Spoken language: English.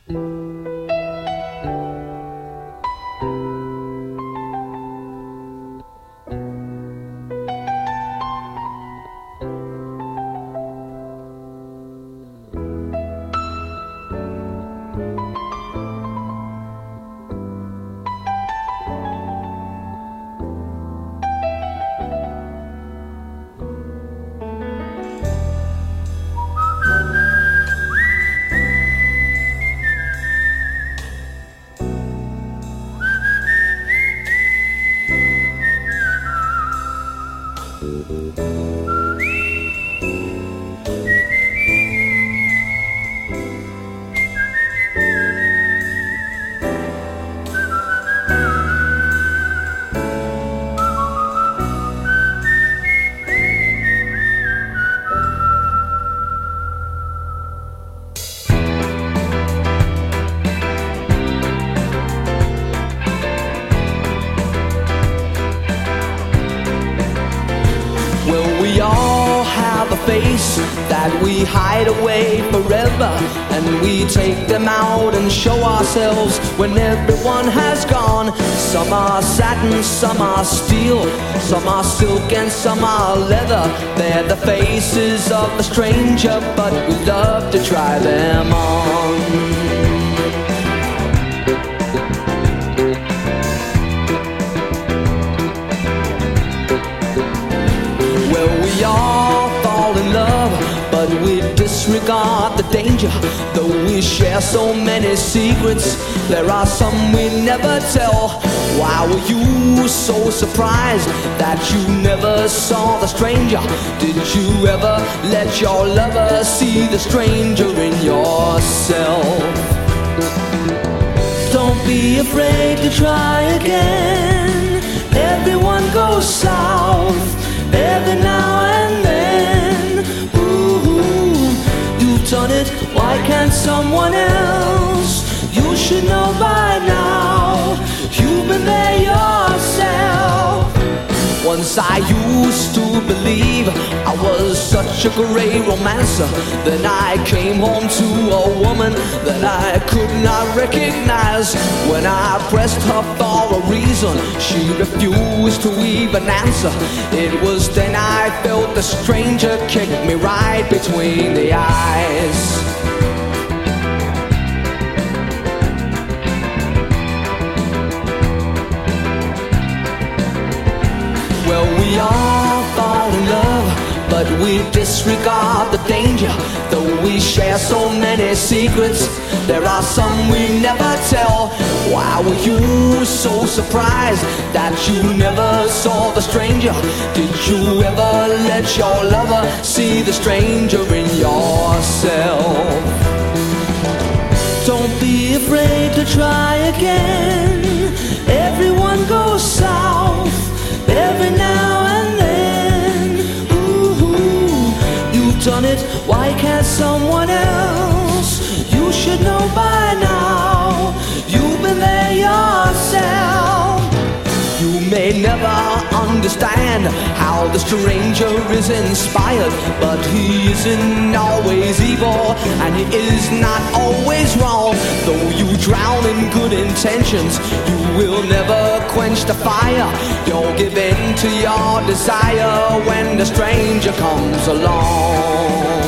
That we hide away forever, and we take them out and show ourselves when everyone has gone. Some are satin, some are steel, some are silk and some are leather. They're the faces of the stranger, but we love to try them on. Well, we all fall in love, but we disregard the danger. Though we share so many secrets, there are some we never tell. Why were you so surprised that you never saw the stranger? Did you ever let your lover see the stranger in yourself? Don't be afraid to try again. Everyone goes south every now and then. Ooh, you've done it, why can't someone else? You should know by now, you've been there yourself. Once I used to believe I was such a great romancer. Then I came home to a woman that I could not recognize. When I pressed her for a reason, she refused to even answer. It was then I felt the stranger kick me right between the eyes. Well, we all fall in love, but we disregard the danger. Though we share so many secrets, there are some we never tell. Why were you so surprised that you never saw the stranger? Did you ever let your lover see the stranger in yourself? Don't be afraid to try again. Everyone goes south every now and then. Ooh, you've done it, why can't someone else? You should know by now, you've been there yourself. You may never understand how the stranger is inspired, but he isn't always evil, and he is not always wrong. Though you drown in good intentions, you will never quench the fire. You'll give in to your desire when the stranger comes along.